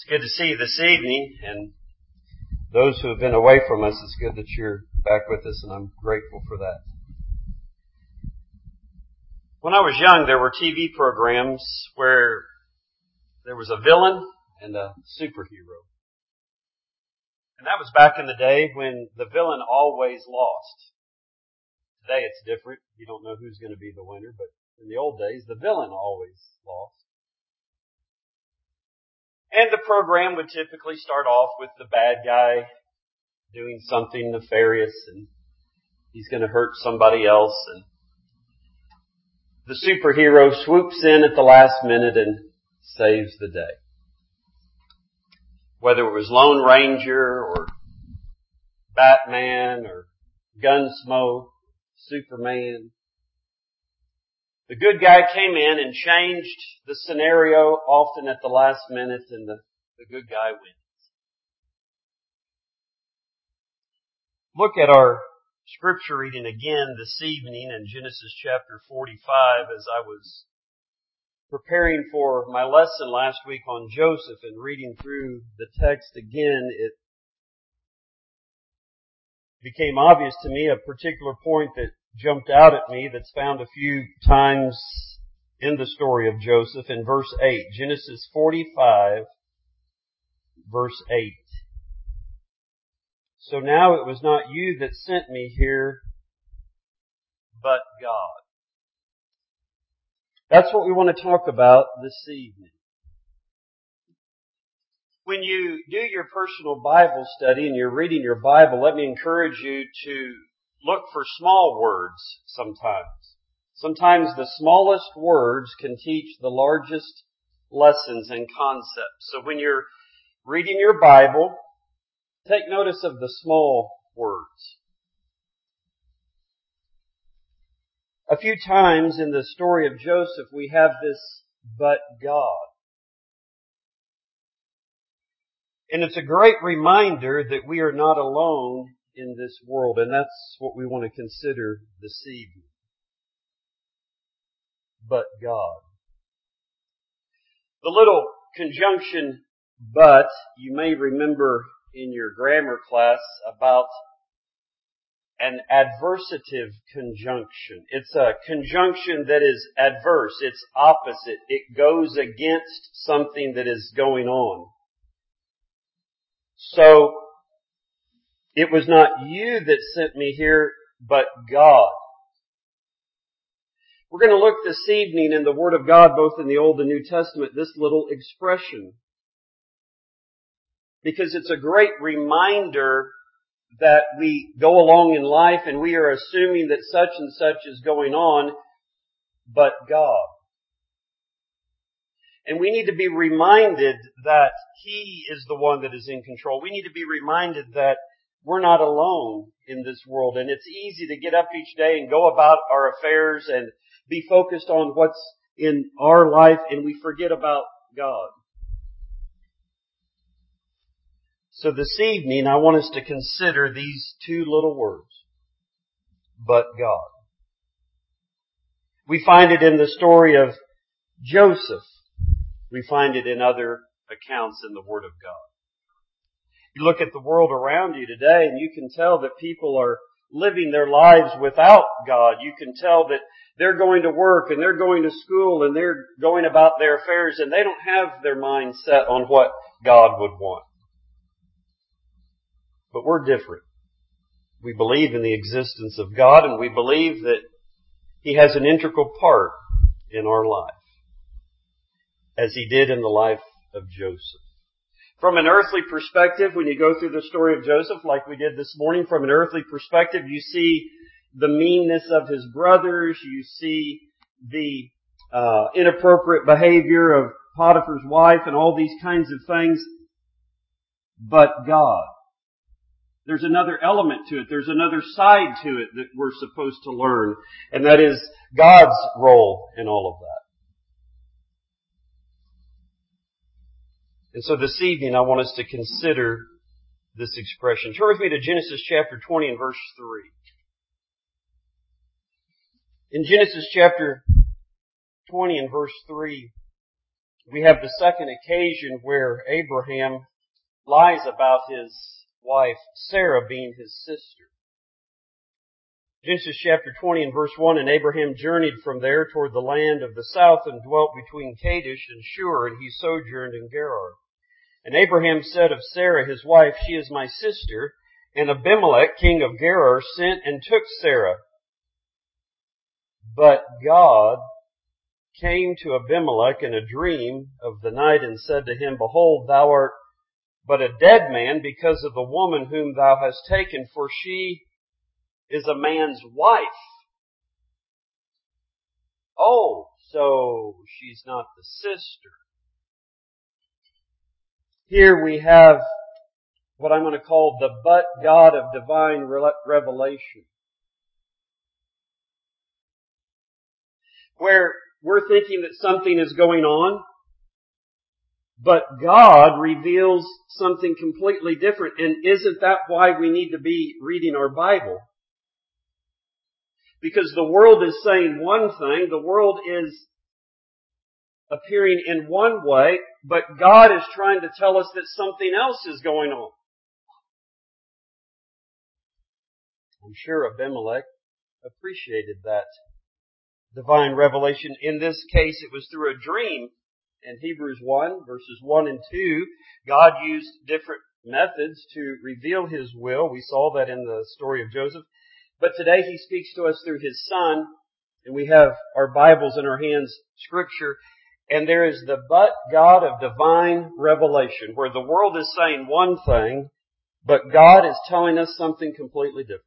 It's good to see you this evening, and those who have been away from us, it's good that you're back with us, and I'm grateful for that. When I was young, there were TV programs where there was a villain and a superhero. And that was back in the day when the villain always lost. Today it's different. You don't know who's going to be the winner, but in the old days, the villain always lost. And the program would typically start off with the bad guy doing something nefarious, and he's going to hurt somebody else, and the superhero swoops in at the last minute and saves the day. Whether it was Lone Ranger or Batman or Gunsmoke, Superman, the good guy came in and changed the scenario often at the last minute, and the good guy wins. Look at our scripture reading again this evening in Genesis chapter 45 as I was preparing for my lesson last week on Joseph and reading through the text again. It became obvious to me a particular point that jumped out at me that's found a few times in the story of Joseph in verse 8. Genesis 45, verse 8. So now it was not you that sent me here, but God. That's what we want to talk about this evening. When you do your personal Bible study and you're reading your Bible, let me encourage you to look for small words sometimes. Sometimes the smallest words can teach the largest lessons and concepts. So when you're reading your Bible, take notice of the small words. A few times in the story of Joseph, we have this, but God. And it's a great reminder that we are not alone in this world, and that's what we want to consider this evening. But God. The little conjunction, but, you may remember in your grammar class about an adversative conjunction. It's a conjunction that is adverse. It's opposite. It goes against something that is going on. So, it was not you that sent me here, but God. We're going to look this evening in the Word of God, both in the Old and New Testament, this little expression. Because it's a great reminder that we go along in life and we are assuming that such and such is going on, but God. And we need to be reminded that He is the one that is in control. We need to be reminded that we're not alone in this world. And it's easy to get up each day and go about our affairs and be focused on what's in our life, and we forget about God. So this evening, I want us to consider these two little words. But God. We find it in the story of Joseph. We find it in other accounts in the Word of God. You look at the world around you today and you can tell that people are living their lives without God. You can tell that they're going to work and they're going to school and they're going about their affairs and they don't have their mind set on what God would want. But we're different. We believe in the existence of God, and we believe that He has an integral part in our life, as He did in the life of Joseph. From an earthly perspective, when you go through the story of Joseph, like we did this morning, from an earthly perspective, you see the meanness of his brothers, you see the inappropriate behavior of Potiphar's wife, and all these kinds of things. But God. There's another element to it. There's another side to it that we're supposed to learn. And that is God's role in all of that. And so this evening I want us to consider this expression. Turn with me to Genesis chapter 20 and verse 3. In Genesis chapter 20 and verse 3, we have the second occasion where Abraham lies about his wife Sarah being his sister. Genesis chapter 20 and verse 1, and Abraham journeyed from there toward the land of the south and dwelt between Kadesh and Shur, and he sojourned in Gerar. And Abraham said of Sarah his wife, she is my sister. And Abimelech, king of Gerar, sent and took Sarah. But God came to Abimelech in a dream of the night and said to him, behold, thou art but a dead man because of the woman whom thou hast taken, for she is a man's wife. Oh, so she's not the sister. Here we have what I'm going to call the but God of divine revelation, where we're thinking that something is going on, but God reveals something completely different. And isn't that why we need to be reading our Bible? Because the world is saying one thing, the world is appearing in one way, but God is trying to tell us that something else is going on. I'm sure Abimelech appreciated that divine revelation. In this case, it was through a dream. In Hebrews 1, verses 1 and 2, God used different methods to reveal His will. We saw that in the story of Joseph. But today He speaks to us through His Son, and we have our Bibles in our hands, Scripture, and there is the but God of divine revelation, where the world is saying one thing, but God is telling us something completely different.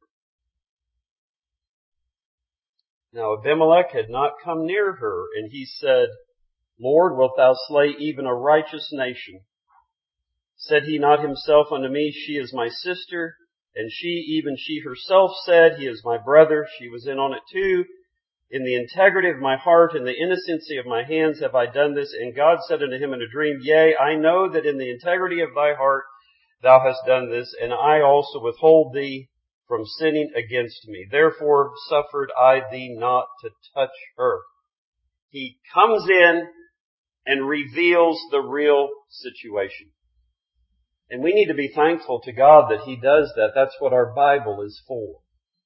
Now Abimelech had not come near her, and he said, Lord, wilt thou slay even a righteous nation? Said he not himself unto me, she is my sister? And even she herself said, he is my brother. She was in on it too. In the integrity of my heart and the innocency of my hands have I done this. And God said unto him in a dream, yea, I know that in the integrity of thy heart thou hast done this, and I also withhold thee from sinning against me. Therefore suffered I thee not to touch her. He comes in and reveals the real situation. And we need to be thankful to God that He does that. That's what our Bible is for.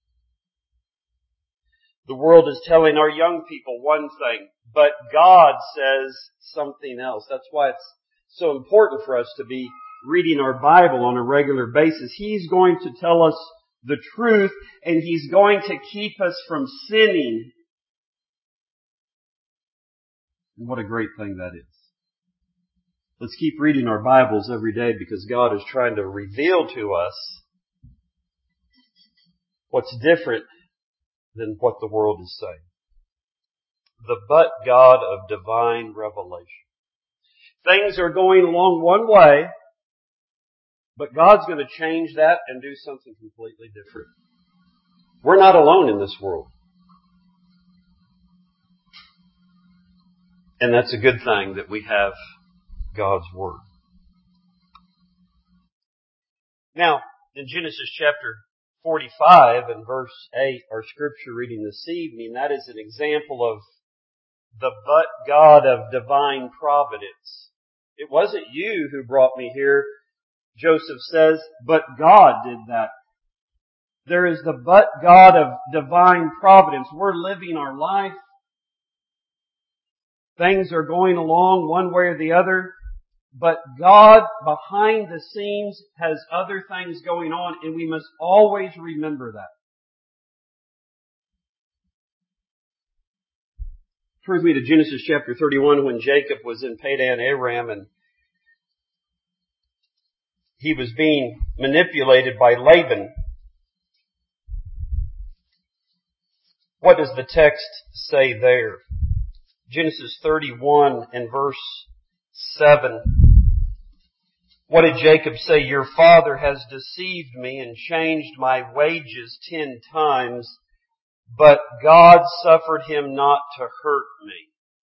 The world is telling our young people one thing, but God says something else. That's why it's so important for us to be reading our Bible on a regular basis. He's going to tell us the truth, and He's going to keep us from sinning. And what a great thing that is. Let's keep reading our Bibles every day, because God is trying to reveal to us what's different than what the world is saying. The but God of divine revelation. Things are going along one way, but God's going to change that and do something completely different. We're not alone in this world. And that's a good thing that we have God's Word. Now, in Genesis chapter 45 and verse 8, our scripture reading this evening, that is an example of the but God of divine providence. It wasn't you who brought me here, Joseph says, but God did that. There is the but God of divine providence. We're living our life. Things are going along one way or the other. But God, behind the scenes, has other things going on, and we must always remember that. Turn with me to Genesis chapter 31, when Jacob was in Padan Aram, and he was being manipulated by Laban. What does the text say there? Genesis 31 and verse 7. What did Jacob say? Your father has deceived me and changed my wages 10 times, but God suffered him not to hurt me.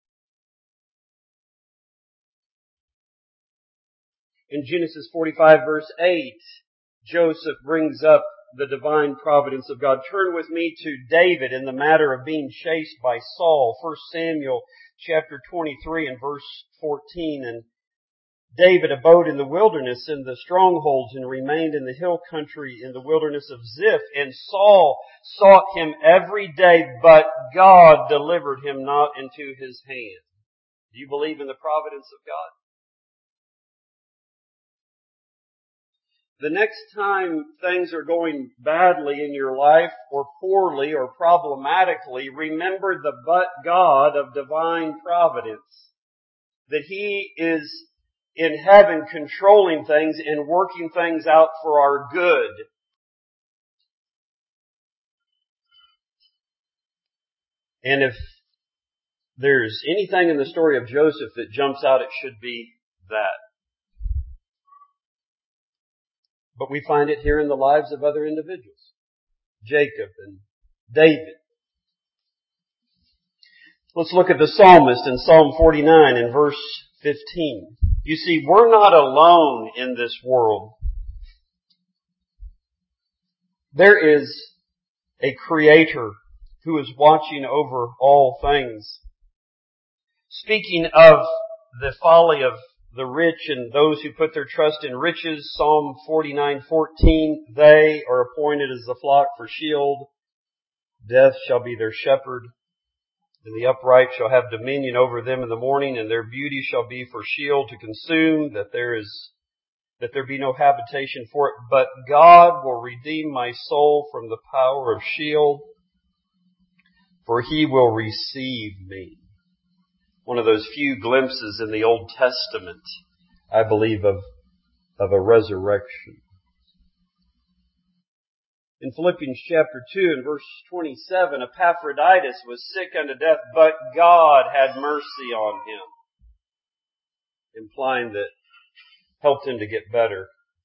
In Genesis 45 verse 8, Joseph brings up the divine providence of God. Turn with me to David in the matter of being chased by Saul. 1 Samuel chapter 23 and verse 14, and David abode in the wilderness in the strongholds and remained in the hill country in the wilderness of Ziph. And Saul sought him every day, but God delivered him not into his hand. Do you believe in the providence of God? The next time things are going badly in your life or poorly or problematically, remember the but God of divine providence. That He is in heaven controlling things and working things out for our good. And if there's anything in the story of Joseph that jumps out, it should be that. But we find it here in the lives of other individuals. Jacob and David. Let's look at the psalmist in Psalm 49 and verse 15. You see, we're not alone in this world. There is a Creator who is watching over all things. Speaking of the folly of the rich and those who put their trust in riches, Psalm 49:14, they are appointed as the flock for shield. Death shall be their shepherd, and the upright shall have dominion over them in the morning, and their beauty shall be for shield to consume, that there be no habitation for it. But God will redeem my soul from the power of Sheol, for He will receive me. One of those few glimpses in the Old Testament, I believe, of a resurrection. In Philippians chapter 2 and verse 27, Epaphroditus was sick unto death, but God had mercy on him, implying that helped him to get better.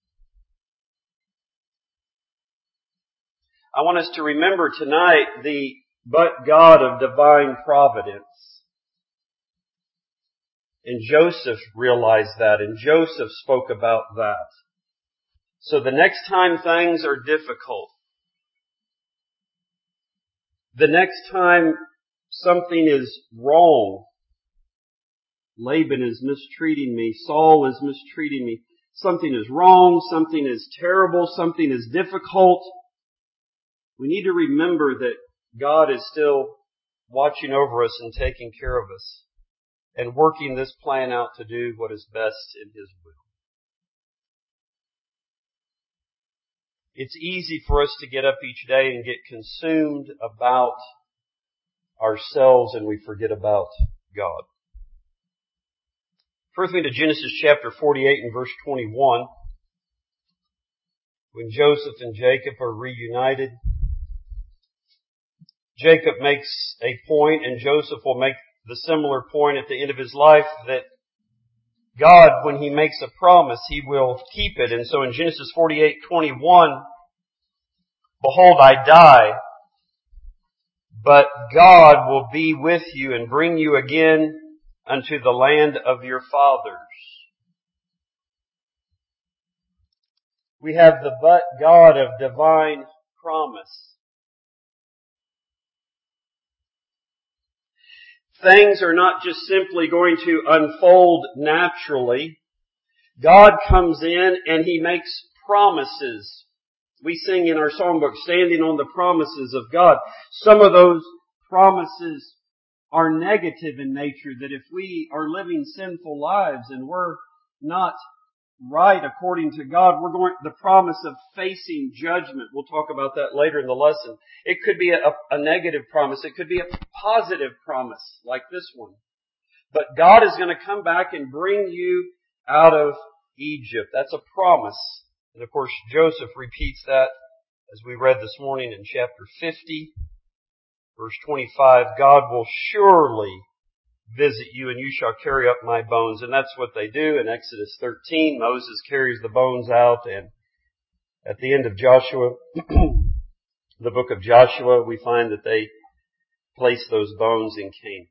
I want us to remember tonight the but God of divine providence. And Joseph realized that, and Joseph spoke about that. So the next time things are difficult, the next time something is wrong, Laban is mistreating me, Saul is mistreating me, something is wrong, something is terrible, something is difficult, we need to remember that God is still watching over us and taking care of us and working this plan out to do what is best in His will. It's easy for us to get up each day and get consumed about ourselves and we forget about God. Turn with me to Genesis chapter 48 and verse 21. When Joseph and Jacob are reunited, Jacob makes a point and Joseph will make the similar point at the end of his life that God, when He makes a promise, He will keep it. And so in Genesis 48:21, behold, I die, but God will be with you and bring you again unto the land of your fathers. We have the but God of divine promise. Things are not just simply going to unfold naturally. God comes in and He makes promises. We sing in our songbook, standing on the promises of God. Some of those promises are negative in nature, that if we are living sinful lives and we're not right according to God, the promise of facing judgment. We'll talk about that later in the lesson. It could be a negative promise. It could be a positive promise like this one. But God is going to come back and bring you out of Egypt. That's a promise. And of course, Joseph repeats that as we read this morning in chapter 50, verse 25. God will surely visit you and you shall carry up my bones. And that's what they do. In Exodus 13, Moses carries the bones out, and at the end of Joshua, the book of Joshua, we find that they place those bones in Canaan.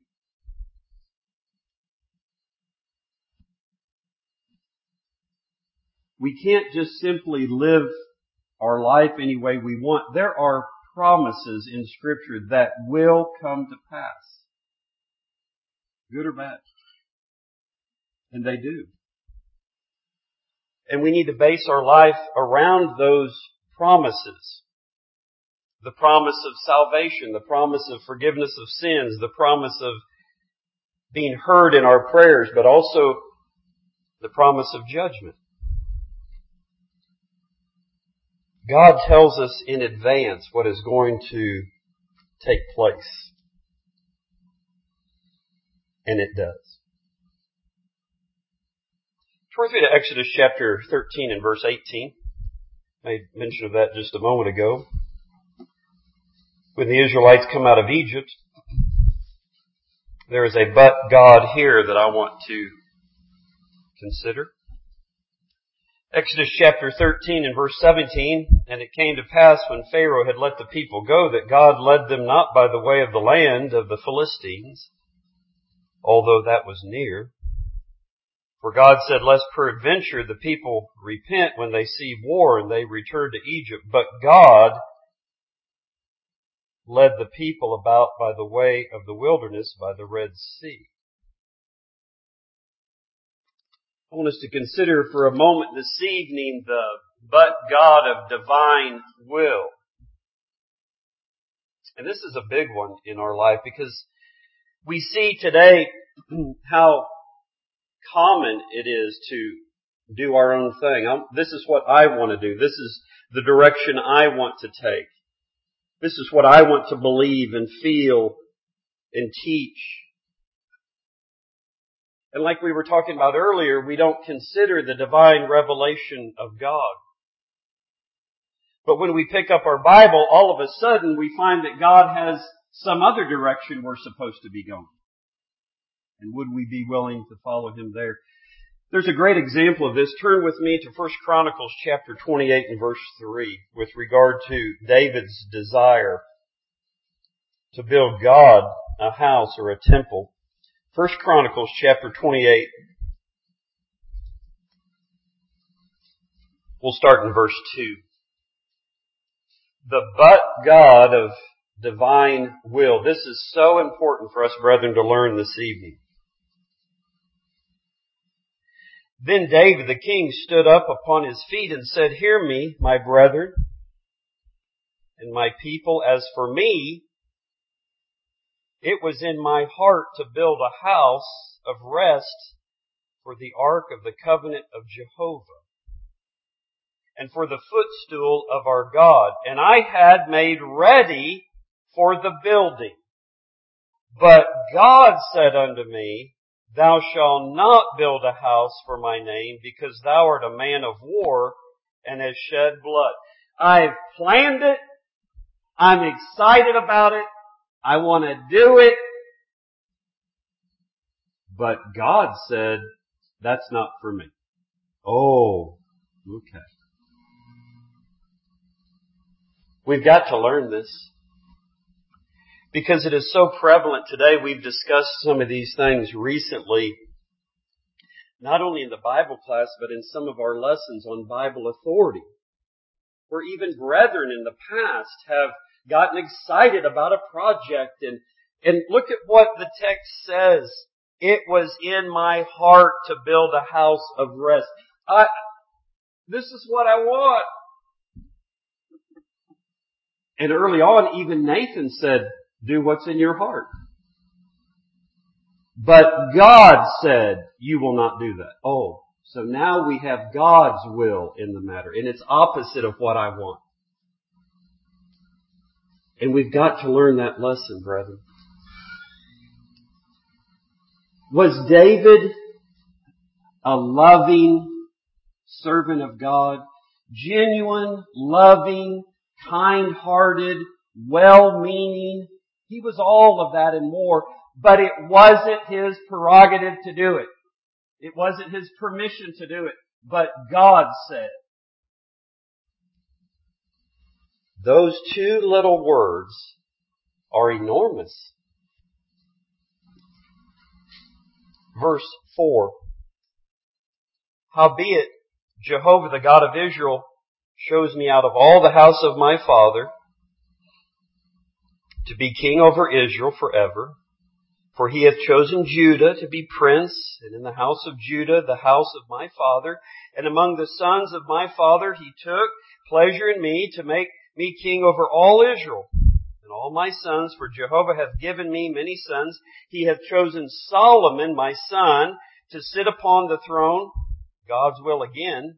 We can't just simply live our life any way we want. There are promises in Scripture that will come to pass. good or bad. And they do. And we need to base our life around those promises. The promise of salvation, the promise of forgiveness of sins, the promise of being heard in our prayers, but also the promise of judgment. God tells us in advance what is going to take place. And it does. Turn with me to Exodus chapter 13 and verse 18. I made mention of that just a moment ago. When the Israelites come out of Egypt, there is a but God here that I want to consider. Exodus chapter 13 and verse 17, and it came to pass when Pharaoh had let the people go that God led them not by the way of the land of the Philistines, although that was near. For God said, lest peradventure the people repent when they see war and they return to Egypt. But God led the people about by the way of the wilderness, by the Red Sea. I want us to consider for a moment this evening the but God of divine will. And this is a big one in our life because we see today how common it is to do our own thing. This is what I want to do. This is the direction I want to take. This is what I want to believe and feel and teach. And like we were talking about earlier, we don't consider the divine revelation of God. But when we pick up our Bible, all of a sudden we find that God has some other direction we're supposed to be going. And would we be willing to follow Him there? There's a great example of this. Turn with me to 1 Chronicles chapter 28 and verse 3 with regard to David's desire to build God a house or a temple. 1 Chronicles chapter 28. We'll start in verse 2. The but God of divine will. This is so important for us, brethren, to learn this evening. Then David the king stood up upon his feet and said, hear me, my brethren, and my people. As for me, it was in my heart to build a house of rest for the ark of the covenant of Jehovah, and for the footstool of our God. And I had made ready for the building. But God said unto me, thou shalt not build a house for my name, because thou art a man of war and hast shed blood. I've planned it. I'm excited about it. I want to do it. But God said, that's not for me. Oh, okay. We've got to learn this. Because it is so prevalent today. We've discussed some of these things recently, not only in the Bible class, but in some of our lessons on Bible authority, where even brethren in the past have gotten excited about a project. And look at what the text says. It was in my heart to build a house of rest. This is what I want. And early on, even Nathan said, do what's in your heart. But God said, you will not do that. Oh, so now we have God's will in the matter. And it's opposite of what I want. And we've got to learn that lesson, brethren. Was David a loving servant of God? Genuine, loving, kind-hearted, well-meaning. He was all of that and more, but it wasn't his prerogative to do it. It wasn't his permission to do it, but God said. Those two little words are enormous. Verse 4. Howbeit, Jehovah the God of Israel chose me out of all the house of my father to be king over Israel forever. For he hath chosen Judah to be prince, and in the house of Judah the house of my father. And among the sons of my father he took pleasure in me to make me king over all Israel. And all my sons, for Jehovah hath given me many sons, he hath chosen Solomon my son to sit upon the throne, God's will again,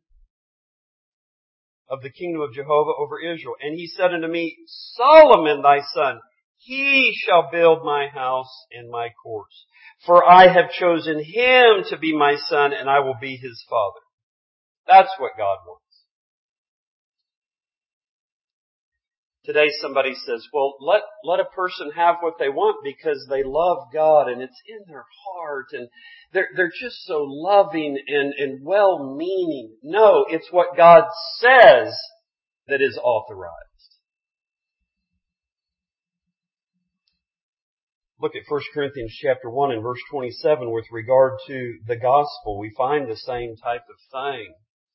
of the kingdom of Jehovah over Israel. And he said unto me, Solomon thy son, he shall build my house and my courts. For I have chosen him to be my son, and I will be his father. That's what God wants. Today somebody says, well, let a person have what they want because they love God and it's in their heart and they're just so loving and well-meaning. No, it's what God says that is authorized. Look at 1 Corinthians chapter 1 and verse 27 with regard to the gospel. We find the same type of thing.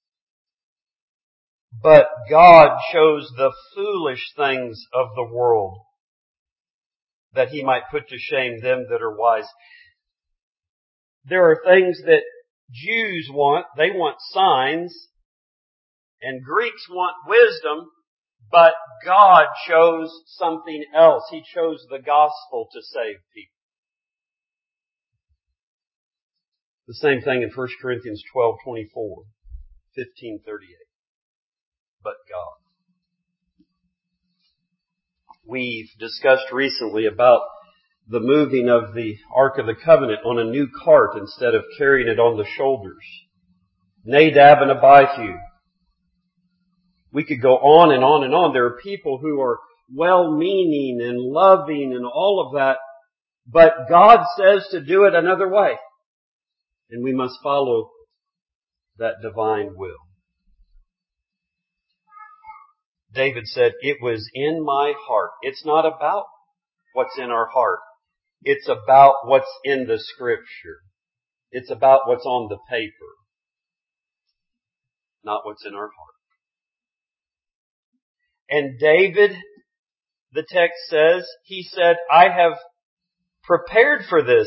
But God chose the foolish things of the world that he might put to shame them that are wise. There are things that Jews want. They want signs. And Greeks want wisdom. But God chose something else. He chose the gospel to save people. The same thing in 1 Corinthians 12:24, 15:38. But God. We've discussed recently about the moving of the Ark of the Covenant on a new cart instead of carrying it on the shoulders. Nadab and Abihu. We could go on and on and on. There are people who are well-meaning and loving and all of that, but God says to do it another way. And we must follow that divine will. David said, it was in my heart. It's not about what's in our heart. It's about what's in the Scripture. It's about what's on the paper, not what's in our heart. And David, the text says, he said, I have prepared for this.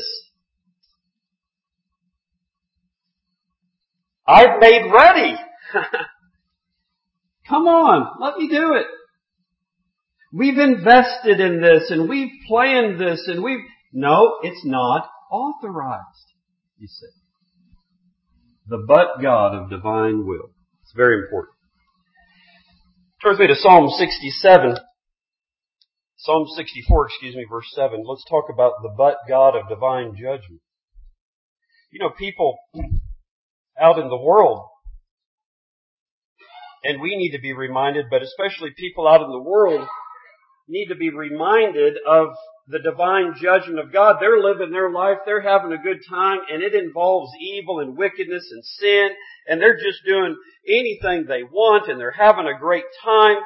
I've made ready. Come on, let me do it. We've invested in this and we've planned this and No, it's not authorized, he said. The but God of divine will. It's very important. Turn with me to Psalm 67. Psalm 64, verse 7. Let's talk about the but God of divine judgment. You know, people out in the world, and we need to be reminded, but especially people out in the world need to be reminded of the divine judgment of God. They're living their life, they're having a good time, and it involves evil and wickedness and sin, and they're just doing anything they want, and they're having a great time.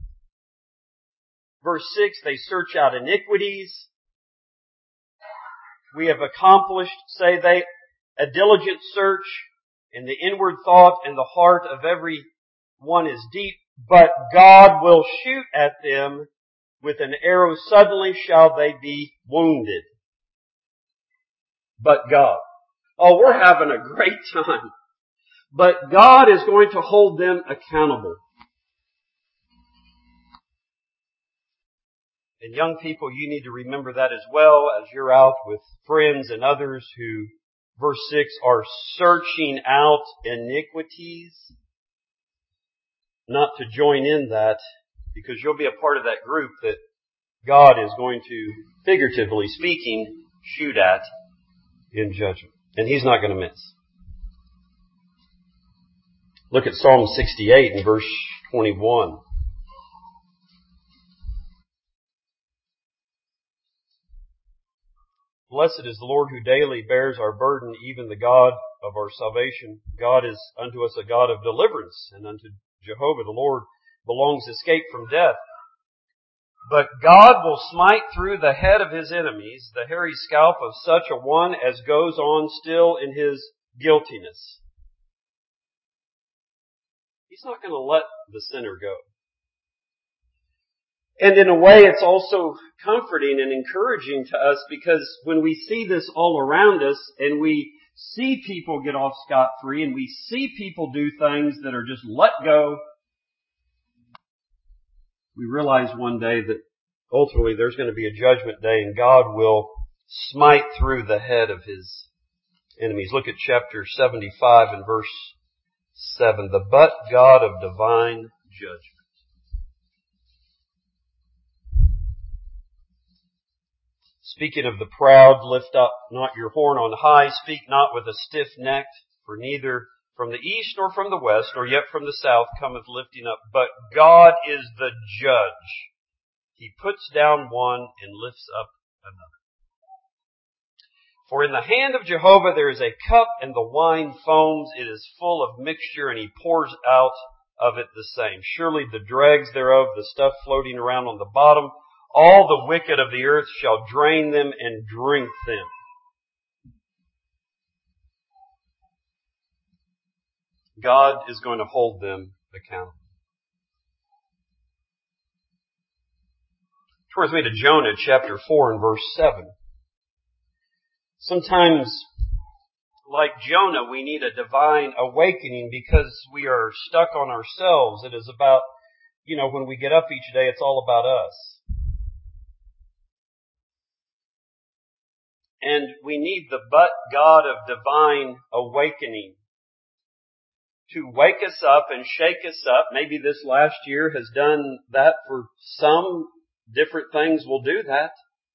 Verse 6, they search out iniquities. We have accomplished, say they, a diligent search, and the inward thought and the heart of every one is deep, but God will shoot at them with an arrow. Suddenly shall they be wounded. But God. Oh, we're having a great time. But God is going to hold them accountable. And young people, you need to remember that as well as you're out with friends and others who, verse 6, are searching out iniquities. Not to join in that, because you'll be a part of that group that God is going to, figuratively speaking, shoot at in judgment. And He's not going to miss. Look at Psalm 68 and verse 21. Blessed is the Lord who daily bears our burden, even the God of our salvation. God is unto us a God of deliverance, and unto Jehovah the Lord belongs escape from death. But God will smite through the head of his enemies, the hairy scalp of such a one as goes on still in his guiltiness. He's not going to let the sinner go. And in a way, it's also comforting and encouraging to us, because when we see this all around us and we see people get off scot-free and we see people do things that are just let go, we realize one day that ultimately there's going to be a judgment day and God will smite through the head of His enemies. Look at chapter 75 and verse 7. The but God of divine judgment. Speaking of the proud, lift up not your horn on high, speak not with a stiff neck, for neither from the east nor from the west, nor yet from the south cometh lifting up. But God is the judge. He puts down one and lifts up another. For in the hand of Jehovah there is a cup, and the wine foams. It is full of mixture, and He pours out of it the same. Surely the dregs thereof, the stuff floating around on the bottom, all the wicked of the earth shall drain them and drink them. God is going to hold them accountable. Turn with me to Jonah chapter 4 and verse 7. Sometimes, like Jonah, we need a divine awakening because we are stuck on ourselves. It is about, when we get up each day, it's all about us. And we need the but God of divine awakening to wake us up and shake us up. Maybe this last year has done that for some. Different things will do that.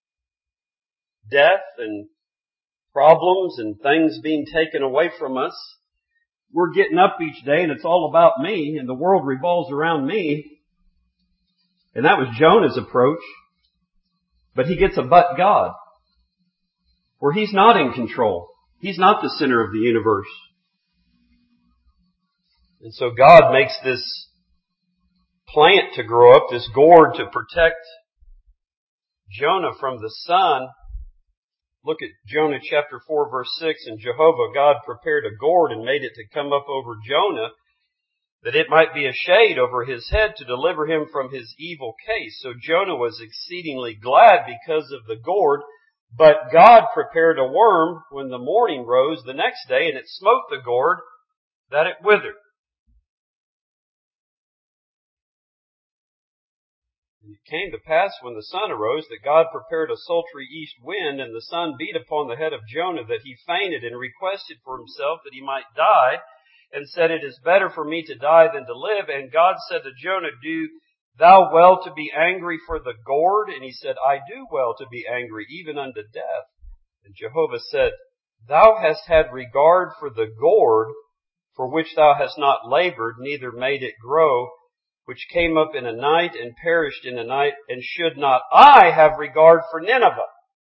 Death and problems and things being taken away from us. We're getting up each day and it's all about me and the world revolves around me. And that was Jonah's approach. But he gets a but God, where he's not in control. He's not the center of the universe. And so God makes this plant to grow up, this gourd to protect Jonah from the sun. Look at Jonah chapter 4 verse 6. And Jehovah God prepared a gourd and made it to come up over Jonah, that it might be a shade over his head to deliver him from his evil case. So Jonah was exceedingly glad because of the gourd. But God prepared a worm when the morning rose the next day, and it smote the gourd that it withered. And it came to pass when the sun arose that God prepared a sultry east wind, and the sun beat upon the head of Jonah, that he fainted and requested for himself that he might die, and said, It is better for me to die than to live. And God said to Jonah, Do thou well to be angry for the gourd? And he said, I do well to be angry, even unto death. And Jehovah said, Thou hast had regard for the gourd, for which thou hast not labored, neither made it grow, which came up in a night and perished in a night, and should not I have regard for Nineveh?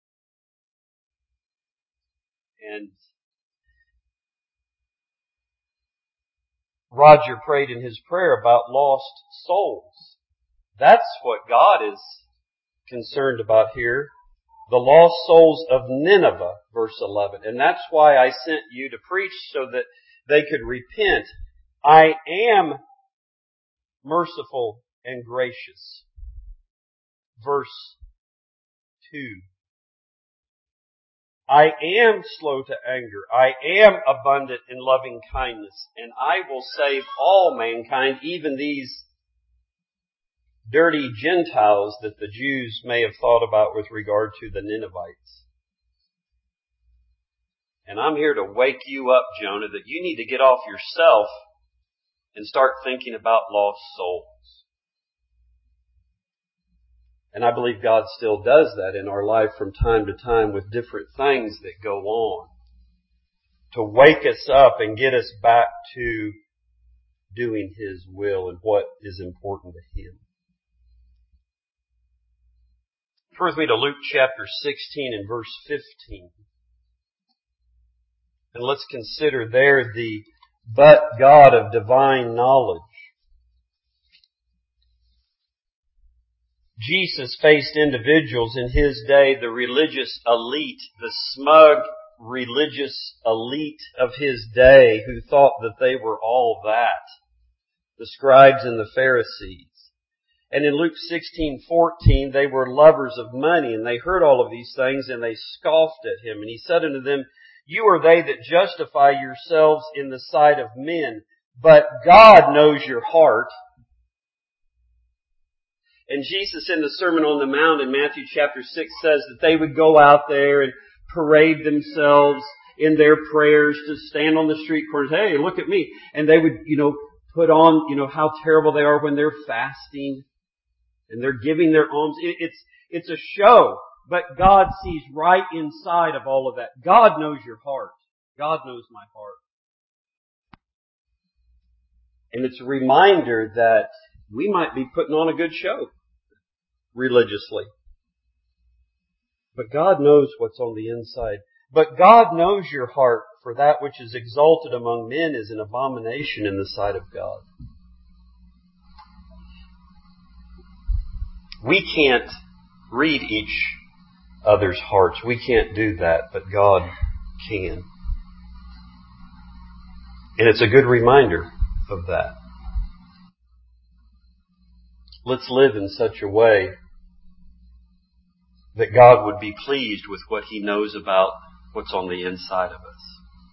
And Roger prayed in his prayer about lost souls. That's what God is concerned about here. The lost souls of Nineveh, verse 11. And that's why I sent you to preach, so that they could repent. I am merciful and gracious. Verse 2. I am slow to anger. I am abundant in loving kindness. And I will save all mankind, even these dirty Gentiles that the Jews may have thought about with regard to the Ninevites. And I'm here to wake you up, Jonah, that you need to get off yourself and start thinking about lost souls. And I believe God still does that in our life from time to time with different things that go on, to wake us up and get us back to doing His will and what is important to Him. Turn with me to Luke chapter 16 and verse 15. And let's consider there the but God of divine knowledge. Jesus faced individuals in His day, the religious elite, the smug religious elite of His day, who thought that they were all that. The scribes and the Pharisees. And in Luke 16:14, they were lovers of money, and they heard all of these things, and they scoffed at him. And he said unto them, You are they that justify yourselves in the sight of men, but God knows your heart. And Jesus in the Sermon on the Mount in Matthew chapter 6 says that they would go out there and parade themselves in their prayers to stand on the street corners. Hey, look at me. And they would, put on, how terrible they are when they're fasting and they're giving their alms. It's a show, but God sees right inside of all of that. God knows your heart. God knows my heart. And it's a reminder that we might be putting on a good show religiously. But God knows what's on the inside. But God knows your heart, for that which is exalted among men is an abomination in the sight of God. We can't read each other's hearts. We can't do that, but God can. And it's a good reminder of that. Let's live in such a way that God would be pleased with what He knows about what's on the inside of us.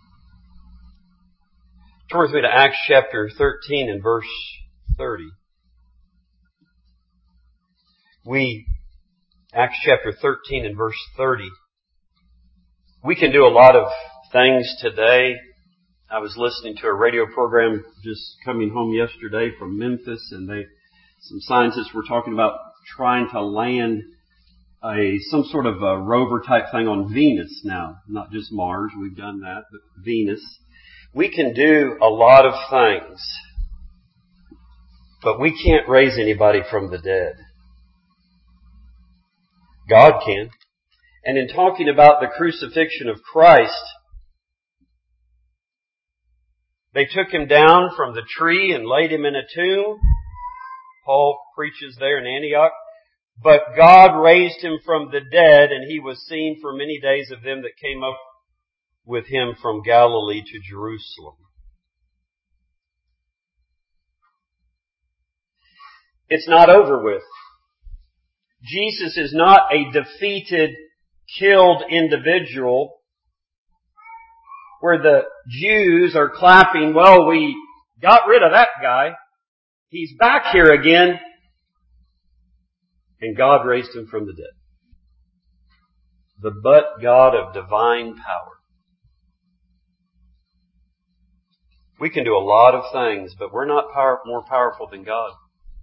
Turn with me to Acts chapter 13 and verse 30. Acts chapter 13 and verse 30. We can do a lot of things today. I was listening to a radio program just coming home yesterday from Memphis, and some scientists were talking about trying to land some sort of a rover type thing on Venus now. Not just Mars, we've done that, but Venus. We can do a lot of things, but we can't raise anybody from the dead. God can. And in talking about the crucifixion of Christ, they took Him down from the tree and laid Him in a tomb. Paul preaches there in Antioch. But God raised Him from the dead, and He was seen for many days of them that came up with Him from Galilee to Jerusalem. It's not over with. Jesus is not a defeated, killed individual where the Jews are clapping, well, we got rid of that guy. He's back here again. And God raised Him from the dead. The but God of divine power. We can do a lot of things, but we're not more powerful than God.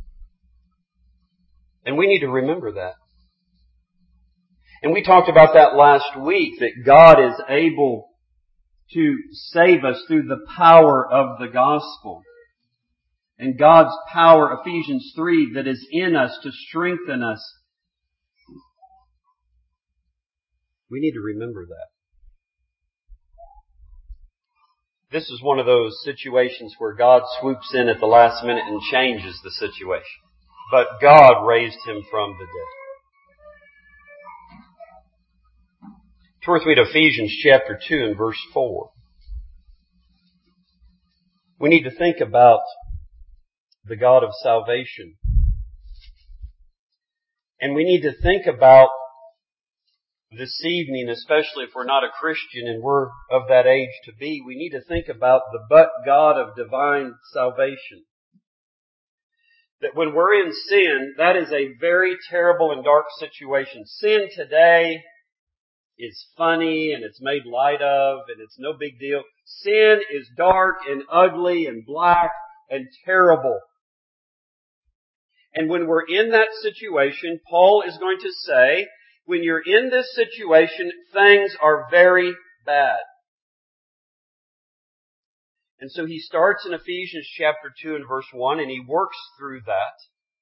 And we need to remember that. And we talked about that last week, that God is able to save us through the power of the gospel. And God's power, Ephesians 3, that is in us to strengthen us. We need to remember that. This is one of those situations where God swoops in at the last minute and changes the situation. But God raised Him from the dead. Turn with me to Ephesians chapter 2 and verse 4. We need to think about the God of salvation. And we need to think about this evening, especially if we're not a Christian and we're of that age to be, we need to think about the but God of divine salvation. That when we're in sin, that is a very terrible and dark situation. Sin today is funny and it's made light of and it's no big deal. Sin is dark and ugly and black and terrible. And when we're in that situation, Paul is going to say, when you're in this situation, things are very bad. And so he starts in Ephesians chapter 2 and verse 1, and he works through that.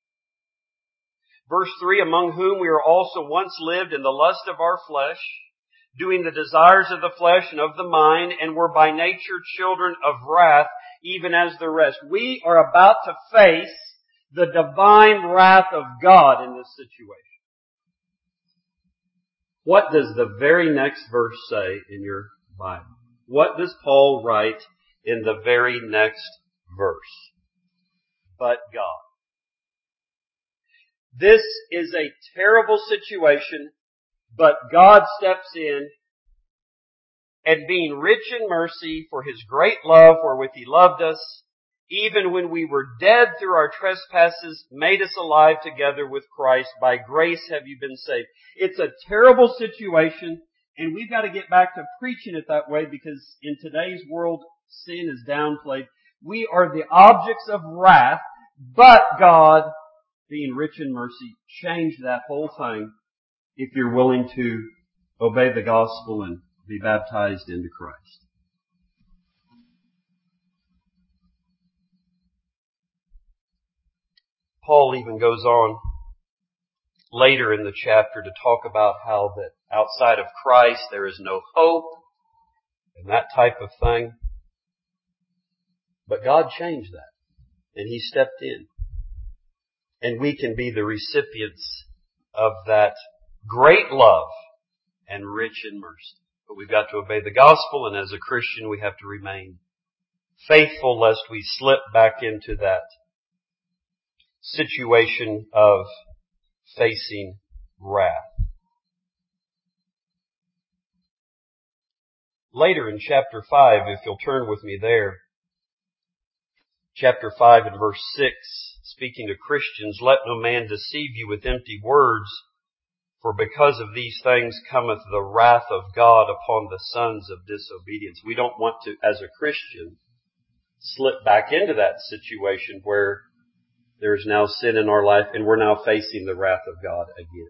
Verse 3, among whom we are also once lived in the lust of our flesh, doing the desires of the flesh and of the mind, and were by nature children of wrath, even as the rest. We are about to face the divine wrath of God in this situation. What does the very next verse say in your Bible? What does Paul write in the very next verse? But God. This is a terrible situation, but God steps in, and being rich in mercy for His great love wherewith He loved us, even when we were dead through our trespasses, made us alive together with Christ. By grace have you been saved. It's a terrible situation, and we've got to get back to preaching it that way, because in today's world, sin is downplayed. We are the objects of wrath, but God, being rich in mercy, changed that whole thing if you're willing to obey the gospel and be baptized into Christ. Paul even goes on later in the chapter to talk about how that outside of Christ there is no hope and that type of thing. But God changed that, and He stepped in. And we can be the recipients of that great love and rich in mercy. But we've got to obey the gospel, and as a Christian we have to remain faithful lest we slip back into that situation of facing wrath. Later in chapter 5, if you'll turn with me there, chapter 5 and verse 6, speaking to Christians, let no man deceive you with empty words, for because of these things cometh the wrath of God upon the sons of disobedience. We don't want to, as a Christian, slip back into that situation where there is now sin in our life and we're now facing the wrath of God again.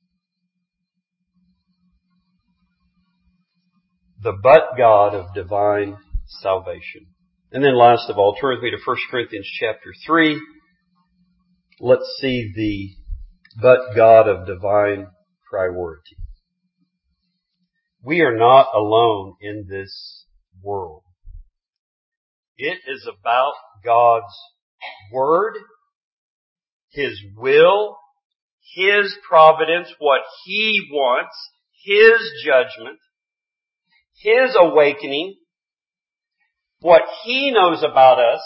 The but God of divine salvation. And then last of all, turn with me to 1 Corinthians chapter 3. Let's see the but God of divine priority. We are not alone in this world. It is about God's Word, His will, His providence, what He wants, His judgment, His awakening, what He knows about us,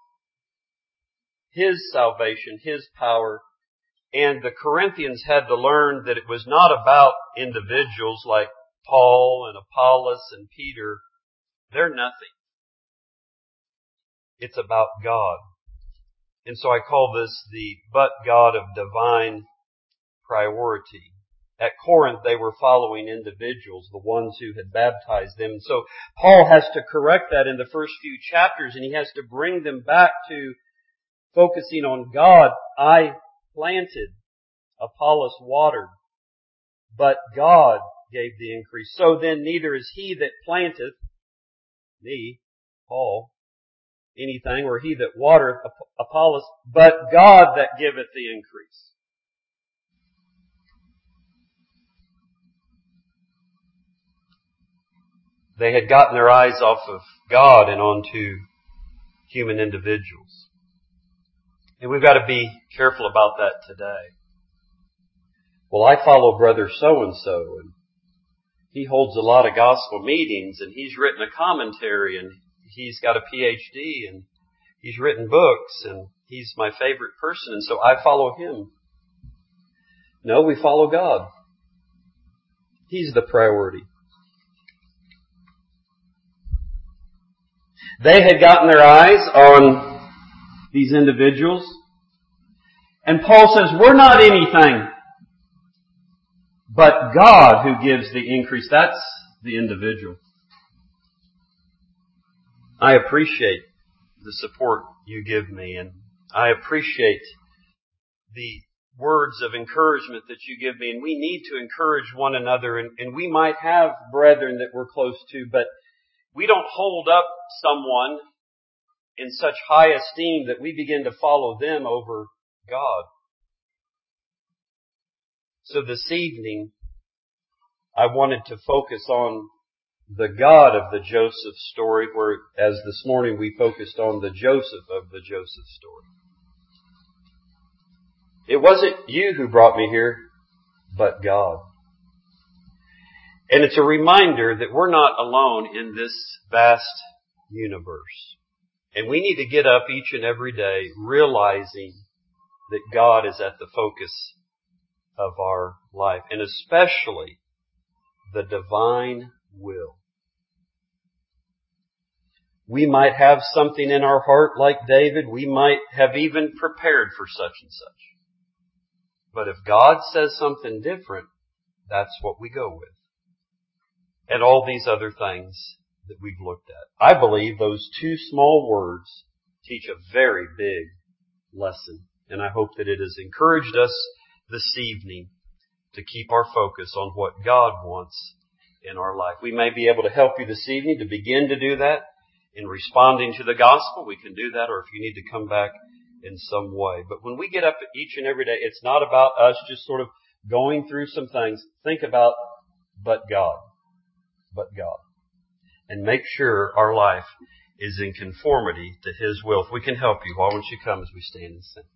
His salvation, His power. And the Corinthians had to learn that it was not about individuals like Paul and Apollos and Peter. They're nothing. It's about God. And so I call this the but God of divine priority. At Corinth, they were following individuals, the ones who had baptized them. And so Paul has to correct that in the first few chapters, and he has to bring them back to focusing on God. I planted, Apollos watered, but God gave the increase. So then neither is he that planteth, me, Paul, anything, or he that watereth, Apollos, but God that giveth the increase. They had gotten their eyes off of God and onto human individuals. And we've got to be careful about that today. Well, I follow brother so-and-so, and he holds a lot of gospel meetings, and he's written a commentary, and he's got a PhD, and he's written books, and he's my favorite person, and so I follow him. No, we follow God. He's the priority. They had gotten their eyes on these individuals. And Paul says, we're not anything, but God who gives the increase. That's the individual. I appreciate the support you give me, and I appreciate the words of encouragement that you give me, and we need to encourage one another, and we might have brethren that we're close to, but we don't hold up someone in such high esteem that we begin to follow them over God. So this evening, I wanted to focus on the God of the Joseph story, whereas this morning we focused on the Joseph of the Joseph story. It wasn't you who brought me here, but God. And it's a reminder that we're not alone in this vast universe. And we need to get up each and every day realizing that God is at the focus of our life, and especially the divine will. We might have something in our heart like David. We might have even prepared for such and such. But if God says something different, that's what we go with. And all these other things that we've looked at. I believe those two small words teach a very big lesson. And I hope that it has encouraged us this evening to keep our focus on what God wants in our life. We may be able to help you this evening to begin to do that in responding to the gospel. We can do that, or if you need to come back in some way. But when we get up each and every day, it's not about us just sort of going through some things. Think about, but God. But God. And make sure our life is in conformity to His will. If we can help you, why don't you come as we stand and sing?